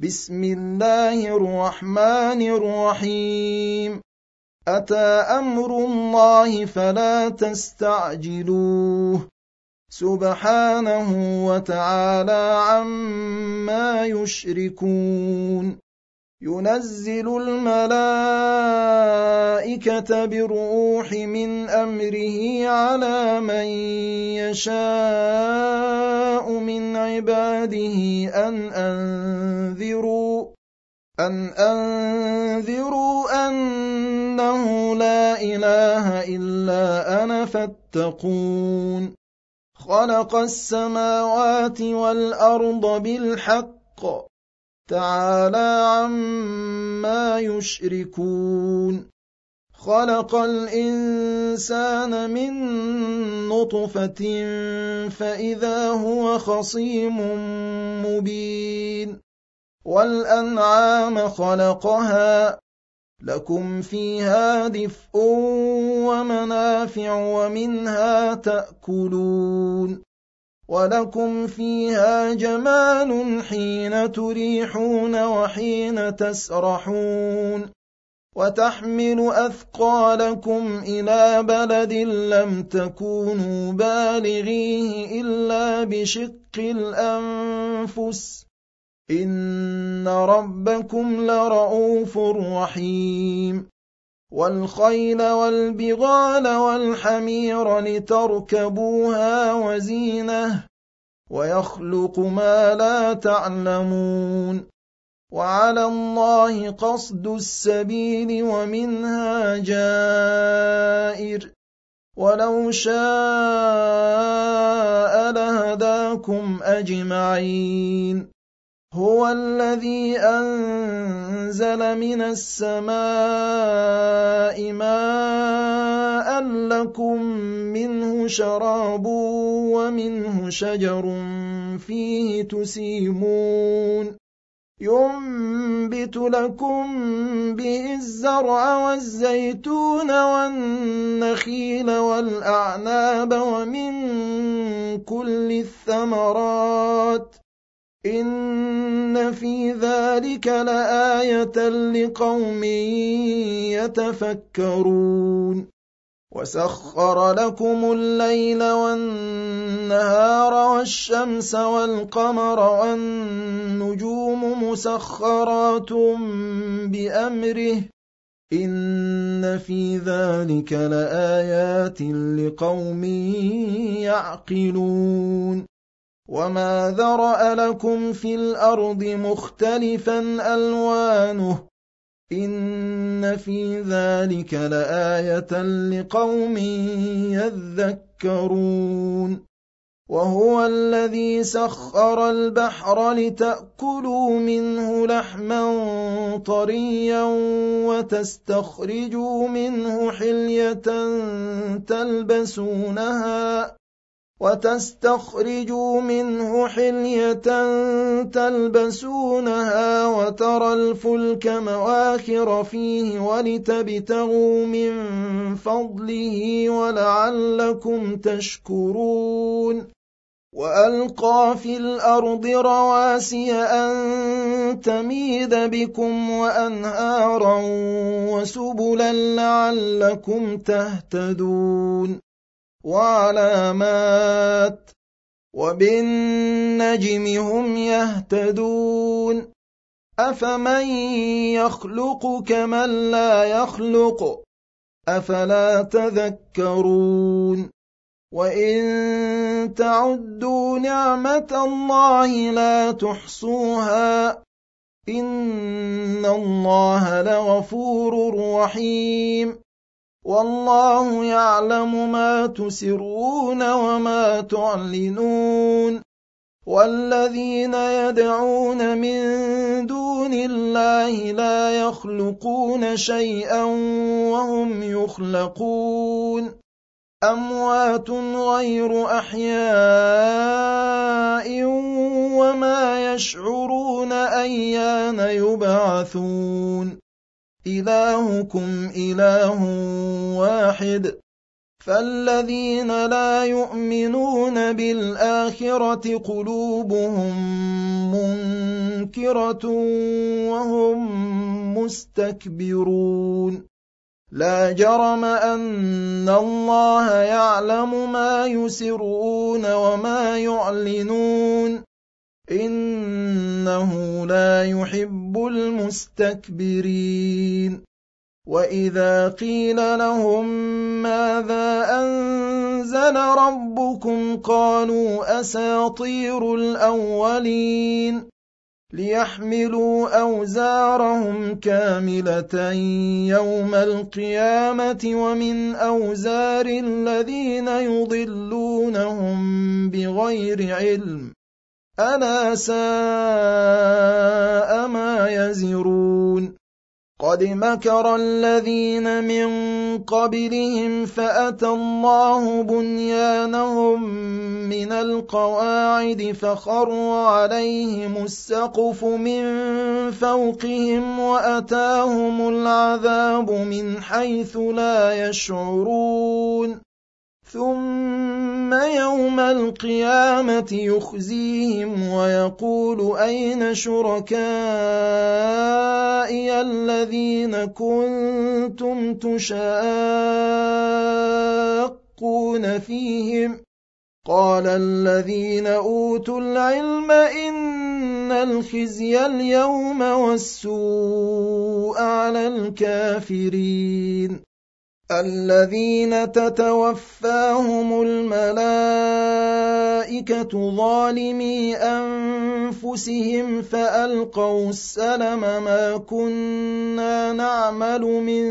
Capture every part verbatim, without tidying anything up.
بسم الله الرحمن الرحيم أتى أمر الله فلا تستعجلوه سبحانه وتعالى عما يشركون ينزل الملائكة بالروح من أمره على من يشاء من عباده أن أنذروا أن أنذروا أنه لا إله إلا أنا فاتقون خلق السماوات والأرض بالحق تعالى عما يشركون خلق الإنسان من نطفة فإذا هو خصيم مبين والأنعام خلقها لكم فيها دفء ومنافع ومنها تأكلون ولكم فيها جمال حين تريحون وحين تسرحون وتحمل أثقالكم إلى بلد لم تكونوا بالغيه إلا بشق الأنفس إن ربكم لرؤوف رحيم والخيل والبغال والحمير لتركبوها وزينة ويخلق ما لا تعلمون وعلى الله قصد السبيل ومنها جائر ولو شاء لهداكم أجمعين هو الذي أنزل من السماء ماء لكم منه شراب ومنه شجر فيه تسيمون ينبت لكم به الزرع والزيتون والنخيل والأعناب ومن كل الثمرات إن في ذلك لآية لقوم يتفكرون وسخر لكم الليل والنهار والشمس والقمر والنجوم مسخرات بأمره إن في ذلك لآيات لقوم يعقلون وما ذرأ لكم في الأرض مختلفا ألوانه إن في ذلك لآية لقوم يذكرون وهو الذي سخر البحر لتأكلوا منه لحما طريا وتستخرجوا منه حلية تلبسونها وتستخرجوا منه حلية تلبسونها وترى الفلك مواخر فيه ولتبتغوا من فضله ولعلكم تشكرون وألقى في الأرض رواسي أن تميد بكم وأنهارا وسبلا لعلكم تهتدون وعلامات وبالنجم هم يهتدون أفمن يخلق كمن لا يخلق أفلا تذكرون وإن تعدوا نعمة الله لا تحصوها إن الله لغفور رحيم والله يعلم ما تسرون وما تعلنون والذين يدعون من دون الله لا يخلقون شيئا وهم يخلقون أموات غير أحياء وما يشعرون أيان يبعثون إلهكم إله واحد فالذين لا يؤمنون بالآخرة قلوبهم تذكرة وهم مستكبرون لا جرم أن الله يعلم ما يسرون وما يعلنون إنه لا يحب المستكبرين وإذا قيل لهم ماذا أنزل ربكم قالوا أساطير الأولين ليحملوا أوزارهم كاملة يوم القيامة ومن أوزار الذين يضلونهم بغير علم ألا ساء ما يزرون قد مكر الذين من قبلهم فأتى الله بنيانهم من القواعد فخر عليهم السقف من فوقهم وأتاهم العذاب من حيث لا يشعرون ثم يوم القيامة يخزيهم ويقول أين شركائي الذين كنتم تشاقون فيهم قال الذين أوتوا العلم إن الخزي اليوم والسوء على الكافرين الذين تتوفاهم الملائكة ظالمي أنفسهم فألقوا السلم ما كنا نعمل من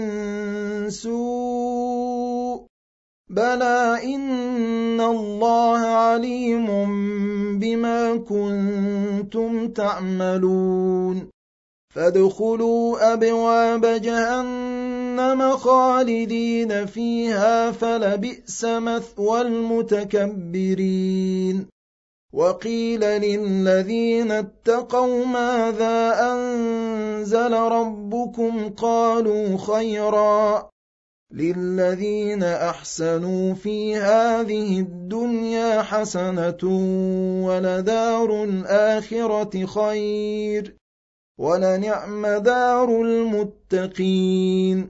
سوء بلى إن الله عليم بما كنتم تعملون فادخلوا أبواب جهنم خالدين فيها فلبئس مثوى المتكبرين وقيل للذين اتقوا ماذا أنزل ربكم قالوا خيرا للذين أحسنوا في هذه الدنيا حسنة ولدار الآخرة خير ولنعم دار المتقين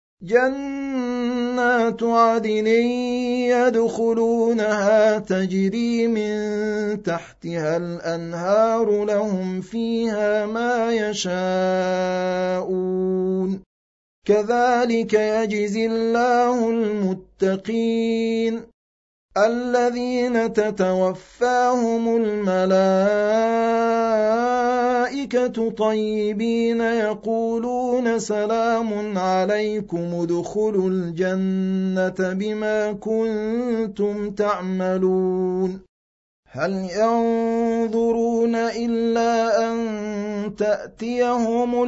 جنات عدن يدخلونها تجري من تحتها الأنهار لهم فيها ما يشاءون كذلك يجزي الله المتقين الذين تتوفاهم الملائكة طيبين يقولون سلام عليكم ادخلوا الجنة بما كنتم تعملون هل ينظرون إلا أن تأتيهم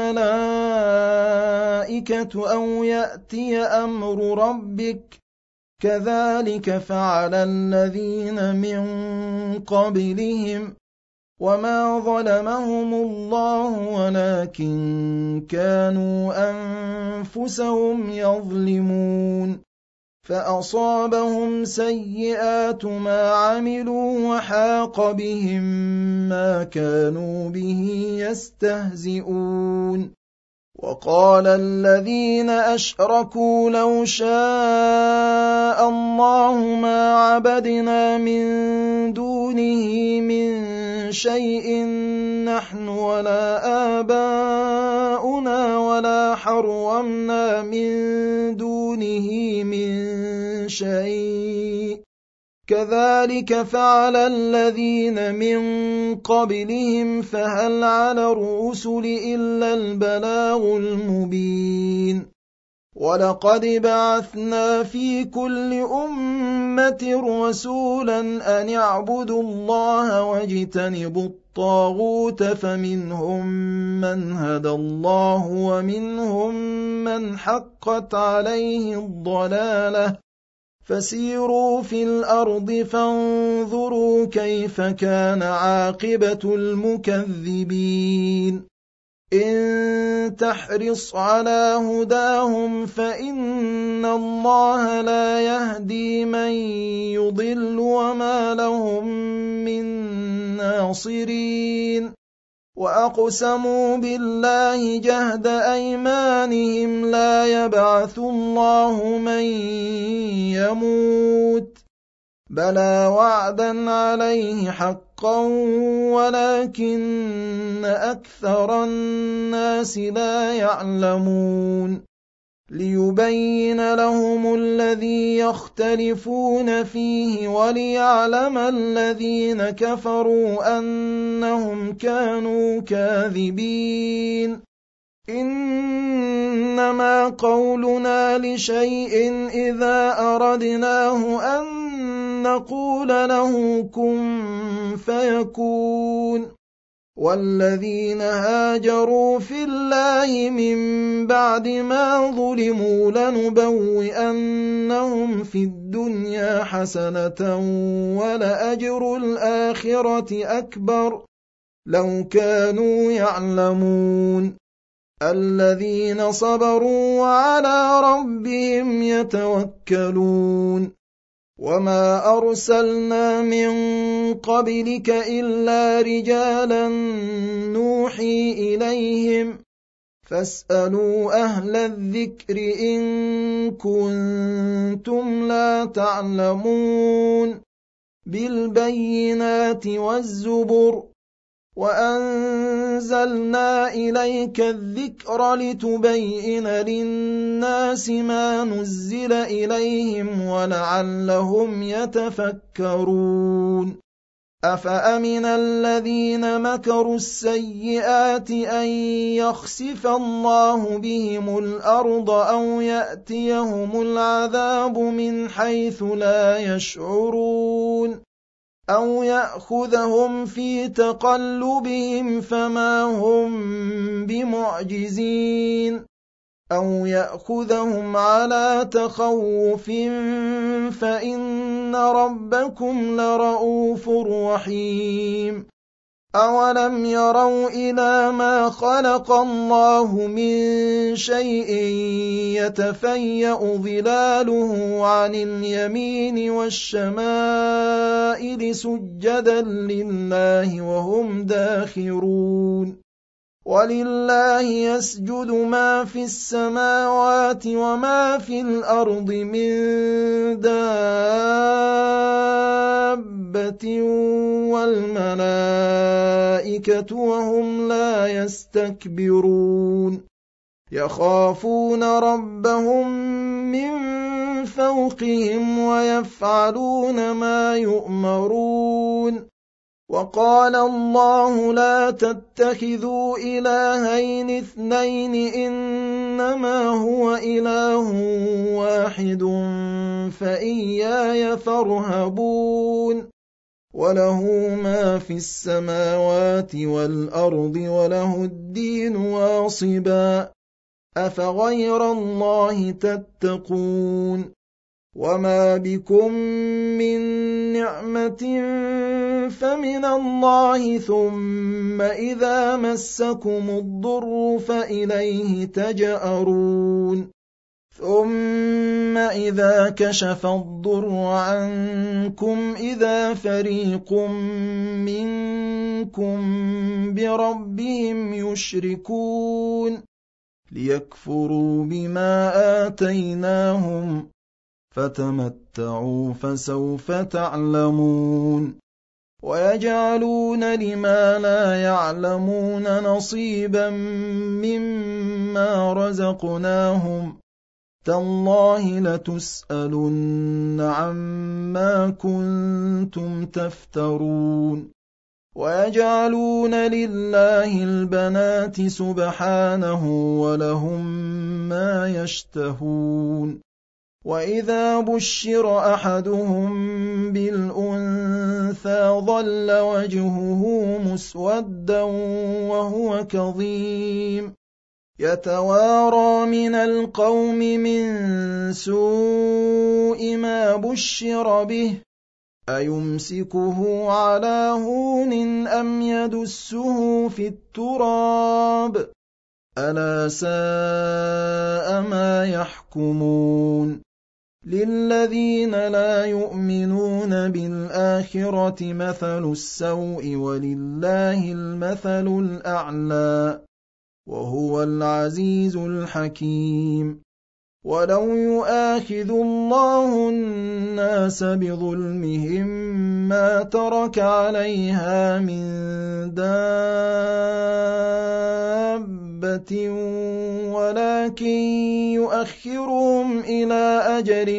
الملائكة أو يأتي أمر ربك كذلك فعل الذين من قبلهم وما ظلمهم الله ولكن كانوا أنفسهم يظلمون فأصابهم سيئات ما عملوا وحاق بهم ما كانوا به يستهزئون وقال الذين أشركوا لو شاء الله ما عبدنا من دونه من شيء نحن ولا آباؤنا ولا حرمنا من دونه من شيء كذلك فعل الذين من قبلهم فهل على الرسل إلا البلاغ المبين ولقد بعثنا في كل أمة رسولا أن يعبدوا الله واجتنبوا الطاغوت فمنهم من هدى الله ومنهم من حقت عليه الضلالة فسيروا في الأرض فانظروا كيف كان عاقبة المكذبين إن تحرص على هداهم فإن الله لا يهدي من يضل وما لهم من ناصرين وأقسموا بالله جهد أيمانهم لا يبعث الله من يموت بلى وعدا عليه حقا ولكن أكثر الناس لا يعلمون ليبين لهم الذي يختلفون فيه وليعلم الذين كفروا أنهم كانوا كاذبين إنما قولنا لشيء إذا أردناه أن نقول له كن فيكون والذين هاجروا في الله من بعد ما ظلموا لنبوئنهم في الدنيا حسنة ولأجر الآخرة أكبر لو كانوا يعلمون الذين صبروا وعلى ربهم يتوكلون وما أرسلنا من قبلك إلا رجالا نوحي إليهم فاسألوا أهل الذكر إن كنتم لا تعلمون بالبينات والزبر وأنزلنا إليك الذكر لتبين للناس ما نزل إليهم ولعلهم يتفكرون أفأمن الذين مكروا السيئات أن يخسف الله بهم الأرض أو يأتيهم العذاب من حيث لا يشعرون أو يأخذهم في تقلبهم فما هم بمعجزين أو يأخذهم على تخوف فإن ربكم لرؤوف رحيم أولم يروا إلى ما خلق الله من شيء يتفيأ ظلاله عن اليمين والشمائل سجدا لله وهم داخرون ولله يسجد ما في السماوات وما في الأرض من دابة والملائكة وهم لا يستكبرون يخافون ربهم من فوقهم ويفعلون ما يؤمرون وقال الله لا تتخذوا إلهين اثنين إنما هو إله واحد فإياي فارهبون وله ما في السماوات والأرض وله الدين واصبا أفغير الله تتقون وما بكم من نعمة فمن الله ثم إذا مسكم الضر فإليه تجأرون ثم إذا كشف الضر عنكم إذا فريق منكم بربهم يشركون ليكفروا بما آتيناهم فتمتعوا فسوف تعلمون ويجعلون لما لا يعلمون نصيبا مما رزقناهم تالله لتسألن عما كنتم تفترون ويجعلون لله البنات سبحانه ولهم ما يشتهون وإذا بشر أحدهم بالأنثى ظل وجهه مسودا وهو كظيم يتوارى من القوم من سوء ما بشر به أيمسكه على هون أم يدسه في التراب ألا ساء ما يحكمون للذين لا يؤمنون بالآخرة مثل السوء ولله المثل الأعلى وهو العزيز الحكيم. ولو يؤاخذ الله الناس بظلمهم ما ترك عليها من دابة ولكن يؤخرهم إلى أجل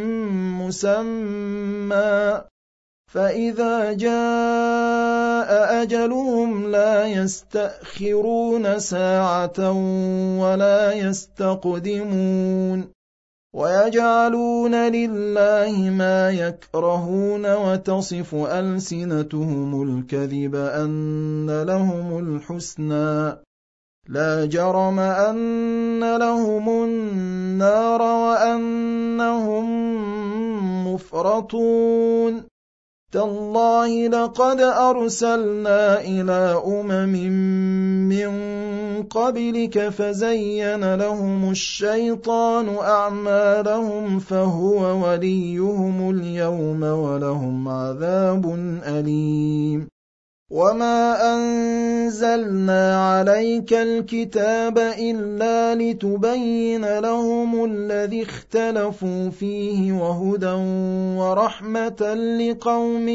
مسمى فإذا جاء أجلهم لا يستأخرون ساعة ولا يستقدمون. ويجعلون لله ما يكرهون وتصف ألسنتهم الكذب أن لهم الحسنى لا جرم أن لهم النار وأنهم مفرطون. تالله لقد أرسلنا إلى أمم من قبلك فزين لهم الشيطان أعمالهم فهو وليهم اليوم ولهم عذاب أليم. وما أنزلنا عليك الكتاب إلا لتبين لهم الذي اختلفوا فيه وهدى ورحمة لقوم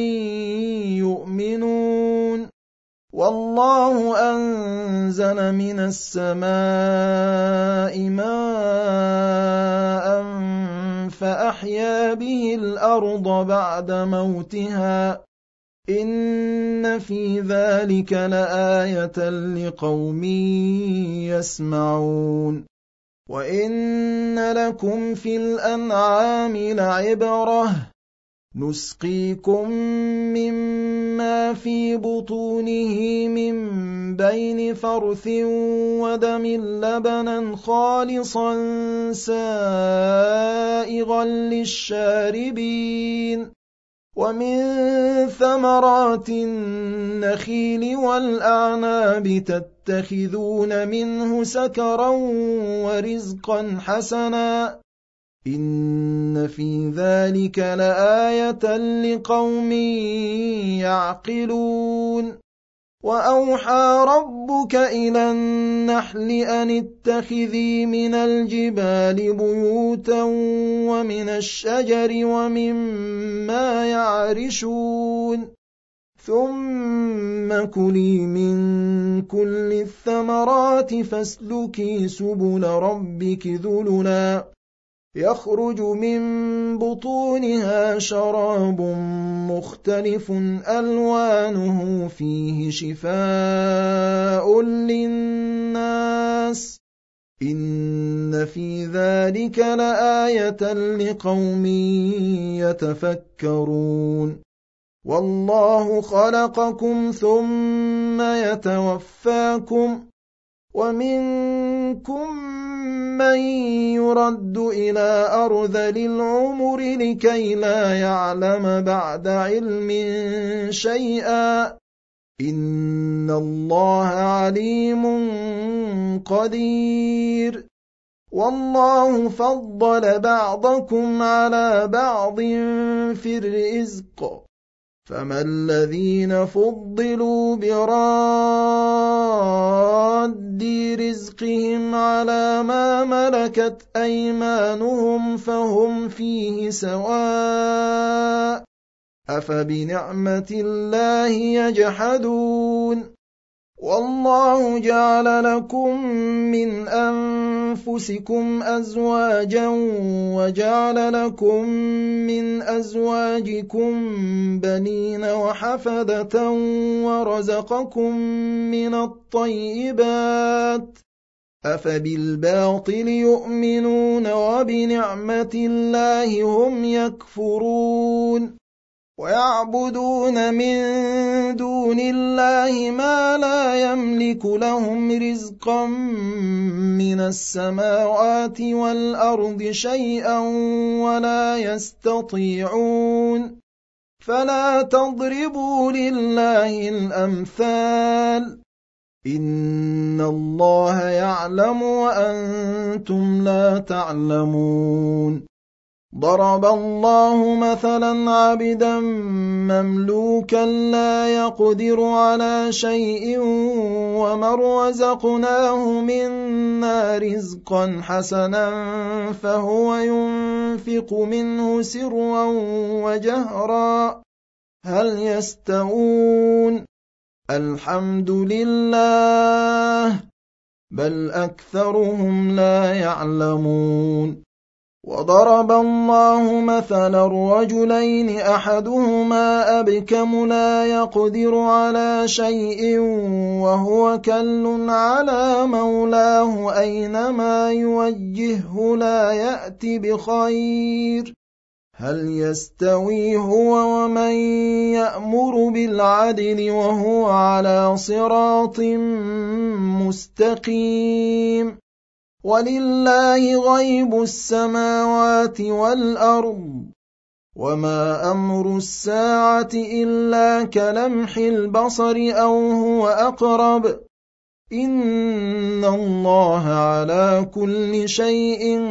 يؤمنون. والله أنزل من السماء ماء فأحيا به الأرض بعد موتها إن في ذلك لآية لقوم يسمعون. وإن لكم في الأنعام لعبرة نسقيكم مما في بطونه من بين فرث ودم لبنا خالصا سائغا للشاربين ومن ثمرات النخيل والأعناب تتخذون منه سكرا ورزقا حسنا إن في ذلك لآية لقوم يعقلون. وأوحى ربك إلى النحل أن اتخذي من الجبال بيوتا ومن الشجر ومما يعرشون ثم كلي من كل الثمرات فاسلكي سبل ربك ذللا يخرج من بطونها شراب مختلف ألوانه فيه شفاء للناس إن في ذلك لآية لقوم يتفكرون. والله خلقكم ثم يتوفاكم ومنكم من يرد إلى أرذل العمر لكي لا يعلم بعد علم شيئا إن الله عليم قدير. والله فضل بعضكم على بعض في الرزق فما الذين فضلوا براد رزقهم على ما ملكت أيمانهم فهم فيه سواء أفبنعمة الله يجحدون. والله جعل لكم من أنفسكم أزواجا وجعل لكم من أزواجكم بنين وحفدة ورزقكم من الطيبات أفبالباطل يؤمنون وبنعمة الله هم يكفرون. ويعبدون من دون الله ما لا يملك لهم رزقا من السماوات والأرض شيئا ولا يستطيعون فلا تضربوا لله الأمثال إن الله يعلم وأنتم لا تعلمون. ضرب الله مثلا عبدا مملوكا لا يقدر على شيء ومن رزقناه منا رزقا حسنا فهو ينفق منه سرا وجهرا هل يستوون الحمد لله بل أكثرهم لا يعلمون وضرب الله مثلا الرجلين أحدهما أبكم لا يقدر على شيء وهو كل على مولاه أينما يوجهه لا يأتي بخير هل يستوي هو ومن يأمر بالعدل وهو على صراط مستقيم ولله غيب السماوات والأرض وما أمر الساعة إلا كلمح البصر أو هو أقرب إن الله على كل شيء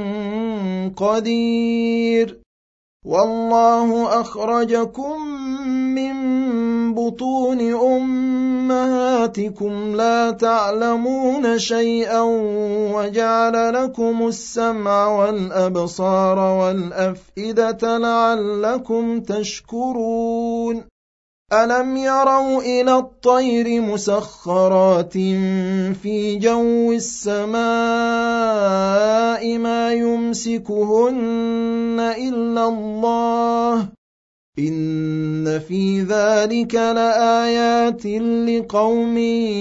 قدير والله أخرجكم من بطون أمهاتكم لا تعلمون شيئا وجعل لكم السمع والأبصار والأفئدة لعلكم تشكرون ألم يروا إلى الطير مسخرات في جو السماء ما يمسكهن إلا الله إن في ذلك لآيات لقوم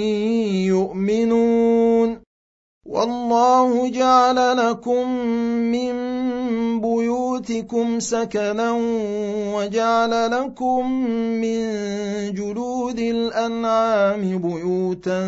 يؤمنون والله جعل لكم من بيوتكم سكنا وجعل لكم من جلود الأنعام بيوتا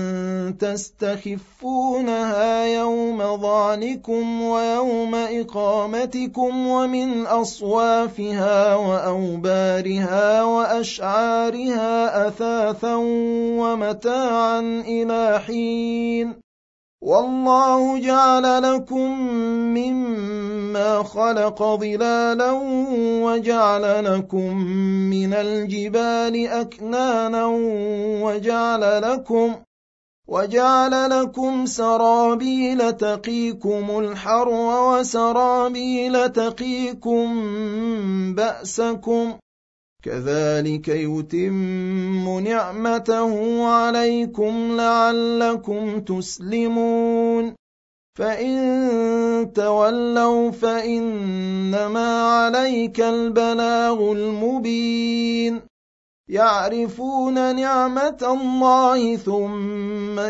تستخفونها يوم ظعنكم ويوم إقامتكم ومن أصوافها وأوبارها وأشعارها أثاثا ومتاعا إلى حين والله جعل لكم مما خلق ظلالا وجعل لكم من الجبال أكنانا وجعل لكم وجعل لكم سرابيل تقيكم الحر وسرابيل تقيكم بأسكم كذلك يتم نعمته عليكم لعلكم تسلمون فإن تولوا فإنما عليك البلاغ المبين يعرفون نعمة الله ثم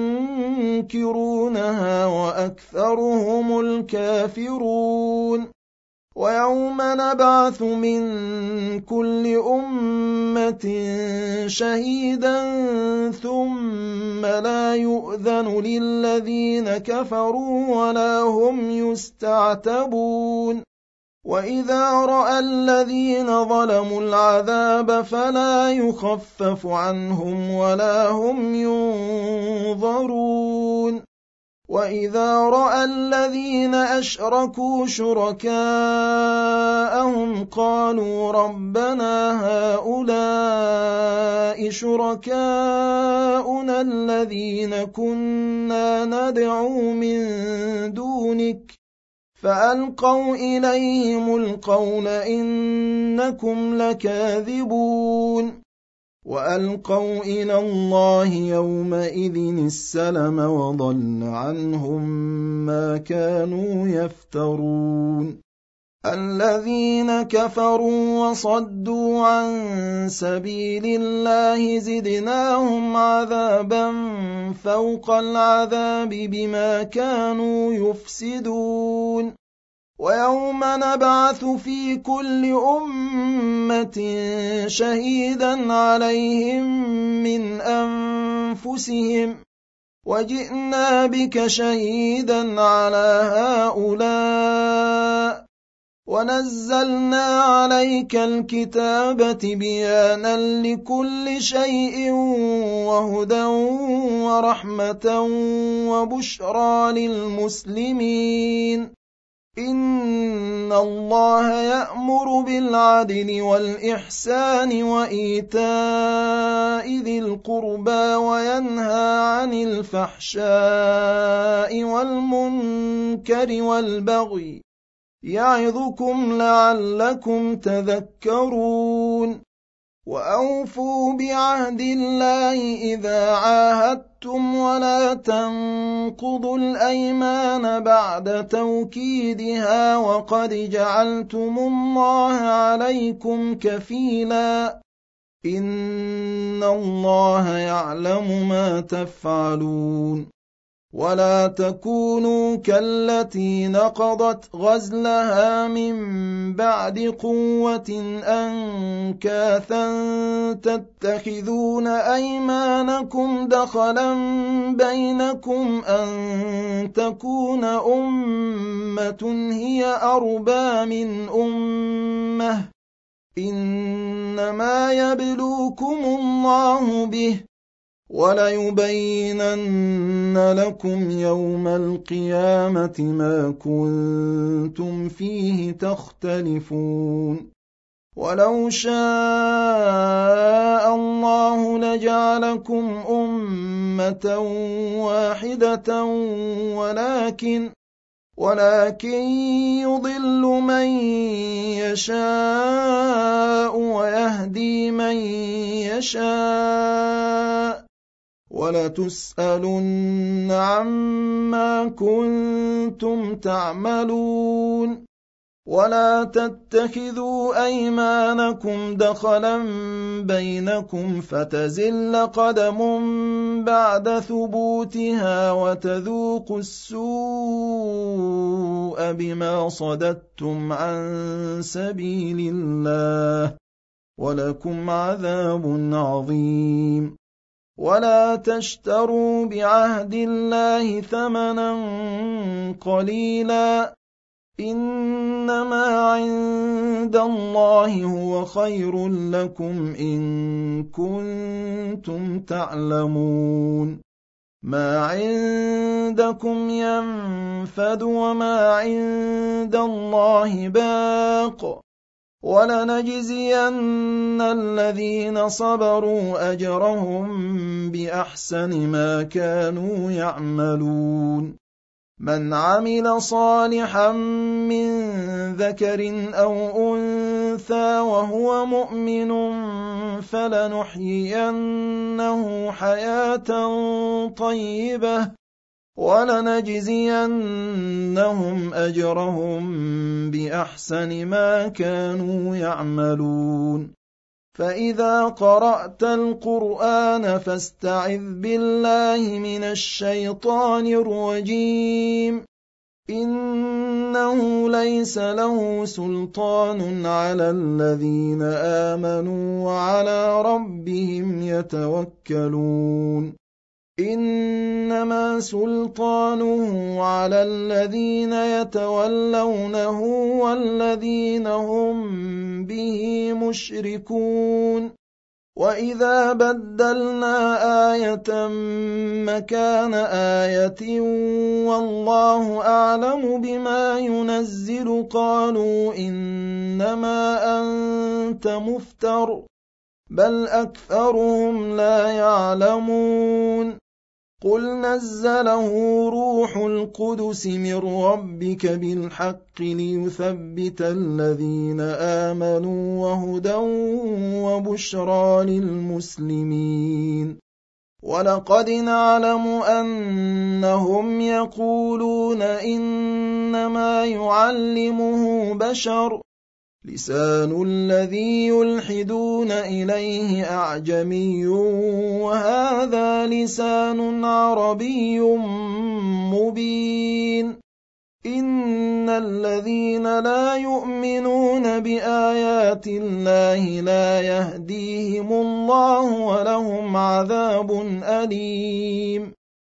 ينكرونها وأكثرهم الكافرون ويوم نبعث من كل أمة شهيدا ثم لا يؤذن للذين كفروا ولا هم يستعتبون وإذا رأى الذين ظلموا العذاب فلا يخفف عنهم ولا هم ينظرون وإذا رأى الذين أشركوا شركاءهم قالوا ربنا هؤلاء شركاؤنا الذين كنا ندعو من دونك فألقوا إليهم القول إنكم لكاذبون وألقوا إلى الله يومئذ السلم وضل عنهم ما كانوا يفترون الذين كفروا وصدوا عن سبيل الله زدناهم عذابا فوق العذاب بما كانوا يفسدون ويوم نبعث في كل أمة شهيدا عليهم من أنفسهم وجئنا بك شهيدا على هؤلاء ونزلنا عليك الكتاب تبيانا لكل شيء وهدى ورحمة وبشرى للمسلمين إن الله يأمر بالعدل والإحسان وإيتاء ذي القربى وينهى عن الفحشاء والمنكر والبغي يعظكم لعلكم تذكرون وأوفوا بعهد الله إذا عاهدتم ولا تنقضوا الأيمان بعد توكيدها وقد جعلتم الله عليكم كفيلا إن الله يعلم ما تفعلون ولا تكونوا كالتي نقضت غزلها من بعد قوة أنكاثا تتخذون أيمانكم دخلا بينكم أن تكون أمة هي أربى من أمة إنما يبلوكم الله به وليبينن لكم يوم القيامة ما كنتم فيه تختلفون ولو شاء الله لجعلكم أمة واحدة ولكن ولكن يضل من يشاء ويهدي من يشاء ولتسألن عما كنتم تعملون ولا تتخذوا أيمانكم دخلا بينكم فتزل قدم بعد ثبوتها وتذوقوا السوء بما صددتم عن سبيل الله ولكم عذاب عظيم ولا تشتروا بعهد الله ثمنا قليلا إنما عند الله هو خير لكم إن كنتم تعلمون ما عندكم ينفد وما عند الله باق ولنجزين الذين صبروا أجرهم بأحسن ما كانوا يعملون من عمل صالحا من ذكر أو أنثى وهو مؤمن فلنحيينه حياة طيبة ولنجزينهم أجرهم بأحسن ما كانوا يعملون فإذا قرأت القرآن فاستعذ بالله من الشيطان الرجيم إنه ليس له سلطان على الذين آمنوا وعلى ربهم يتوكلون إنما سلطانه على الذين يتولونه والذين هم به مشركون وإذا بدلنا آية مكان آية والله أعلم بما ينزل قالوا إنما أنت مفتر بل أكثرهم لا يعلمون قل نزله روح القدس من ربك بالحق ليثبت الذين آمنوا وهدى وبشرى للمسلمين ولقد نعلم أنهم يقولون إنما يعلمه بشر لسان الذي يلحدون إليه أعجمي وهذا لسان عربي مبين إن الذين لا يؤمنون بآيات الله لا يهديهم الله ولهم عذاب أليم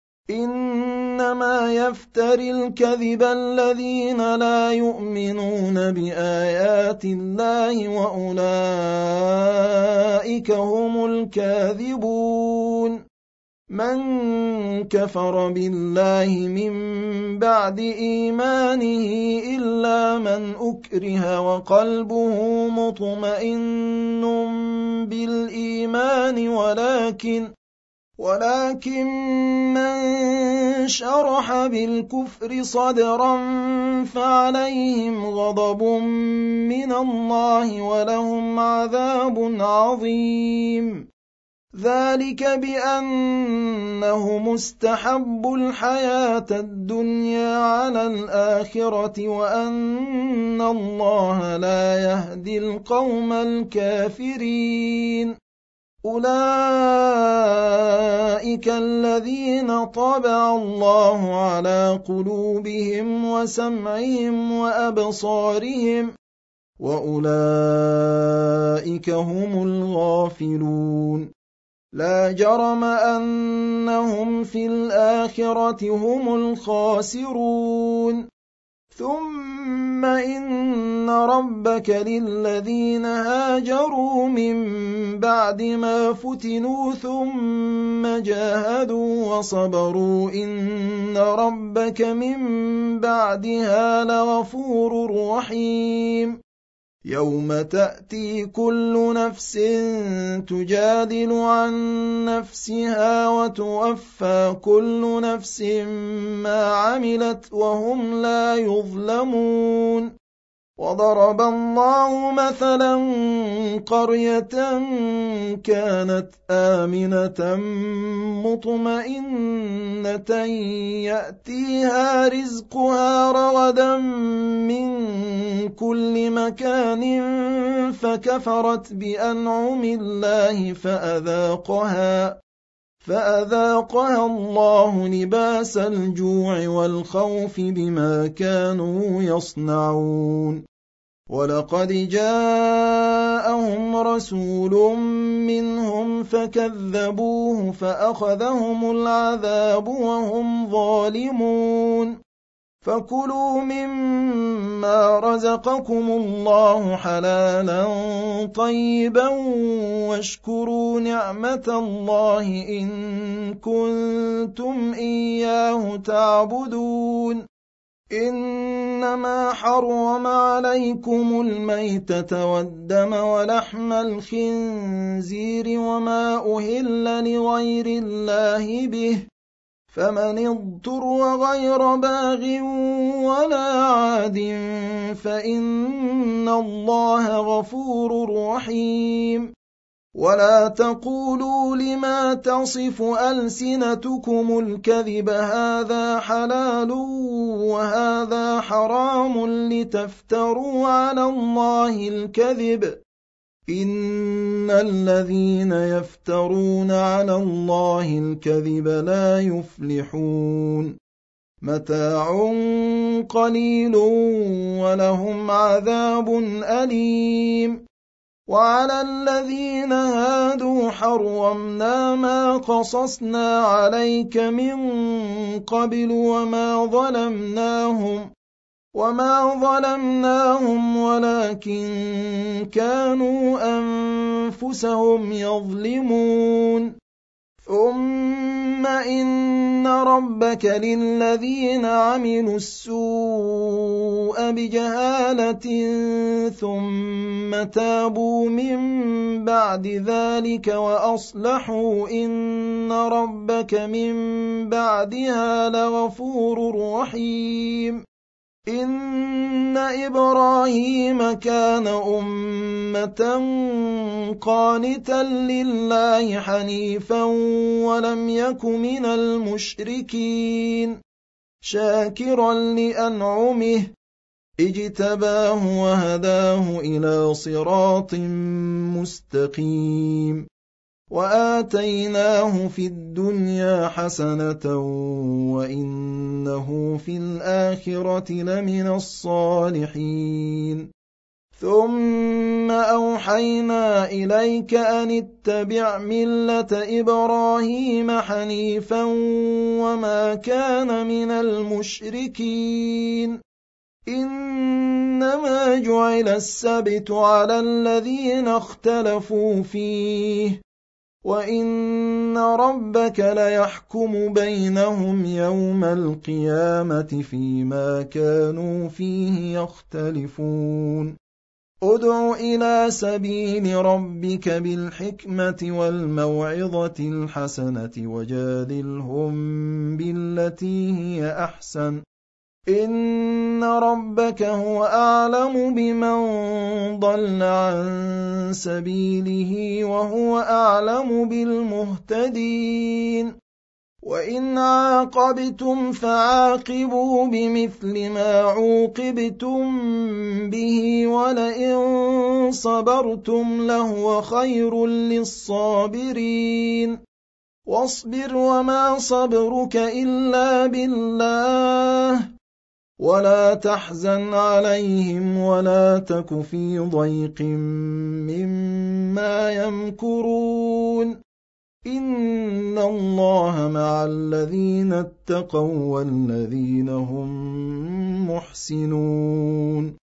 إنما يفتري الكذب الذين لا يؤمنون بآيات الله وأولئك هم الكاذبون من كفر بالله من بعد إيمانه إلا من أكره وقلبه مطمئن بالإيمان ولكن ولكن من شرح بالكفر صدرا فعليهم غضب من الله ولهم عذاب عظيم. ذلك بأنهم استحبوا الحياة الدنيا على الآخرة وأن الله لا يهدي القوم الكافرين. أولئك الذين طبع الله على قلوبهم وسمعهم وأبصارهم وأولئك هم الغافلون. لا جرم أنهم في الآخرة هم الخاسرون. ثم إن ربك للذين هاجروا من بعد ما فتنوا ثم جاهدوا وصبروا إن ربك من بعدها لغفور رحيم. يوم تأتي كل نفس تجادل عن نفسها وتوفى كل نفس ما عملت وهم لا يظلمون. وضرب الله مثلا قرية كانت آمنة مطمئنة يأتيها رزقها رغدا من كل مكان فكفرت بأنعم الله فأذاقها فأذاقها الله لباس الجوع والخوف بما كانوا يصنعون. ولقد جاءهم رسول منهم فكذبوه فأخذهم العذاب وهم ظالمون. فكلوا مما رزقكم الله حلالا طيبا واشكروا نعمة الله إن كنتم إياه تعبدون. إنما حرم عليكم الميتة والدم ولحم الخنزير وما أهل لغير الله به فمن اضطر غير باغ ولا عاد فإن الله غفور رحيم. ولا تقولوا لما تصف ألسنتكم الكذب هذا حلال وهذا حرام لتفتروا على الله الكذب إن الذين يفترون على الله الكذب لا يفلحون. متاع قليل ولهم عذاب أليم. وعلى الذين هادوا حرمنا ما قصصنا عليك من قبل وما ظلمناهم وما ظلمناهم ولكن كانوا أنفسهم يظلمون. ثم إن ربك للذين عملوا السوء بجهالة ثم تابوا من بعد ذلك وأصلحوا إن ربك من بعدها لغفور رحيم. إن إبراهيم كان أمة قانتا لله حنيفا ولم يك من المشركين شاكرا لأنعمه اجتباه وهداه إلى صراط مستقيم. وآتيناه في الدنيا حسنة وإنه في الآخرة لمن الصالحين. ثم أوحينا إليك أن اتبع ملة إبراهيم حنيفا وما كان من المشركين. إنما جعل السبت على الذين اختلفوا فيه وَإِنَّ رَبَّكَ لَيَحْكُمُ بَيْنَهُمْ يَوْمَ الْقِيَامَةِ فِيمَا كَانُوا فِيهِ يَخْتَلِفُونَ ادْعُ إِلَى سَبِيلِ رَبِّكَ بِالْحِكْمَةِ وَالْمَوْعِظَةِ الْحَسَنَةِ وَجَادِلْهُم بِالَّتِي هِيَ أَحْسَنُ إِنَّ رَبَّكَ هُوَ أَعْلَمُ بِمَن ضَلَّ عَن سَبِيلِهِ وَهُوَ أَعْلَمُ بِالْمُهْتَدِينَ وَإِنْ عَاقَبْتُمْ فَعَاقِبُوا بِمِثْلِ مَا عُوقِبْتُم بِهِ وَلَئِن صَبَرْتُمْ لَهُوَ خَيْرٌ لِّلصَّابِرِينَ وَاصْبِرْ وَمَا صَبْرُكَ إِلَّا بِاللَّهِ وَلَا تَحْزَنْ عَلَيْهِمْ وَلَا تَكُ فِي ضَيْقٍ مِّمَّا يَمْكُرُونَ إِنَّ اللَّهَ مَعَ الَّذِينَ اتَّقَوا وَّالَّذِينَ هُم مُّحْسِنُونَ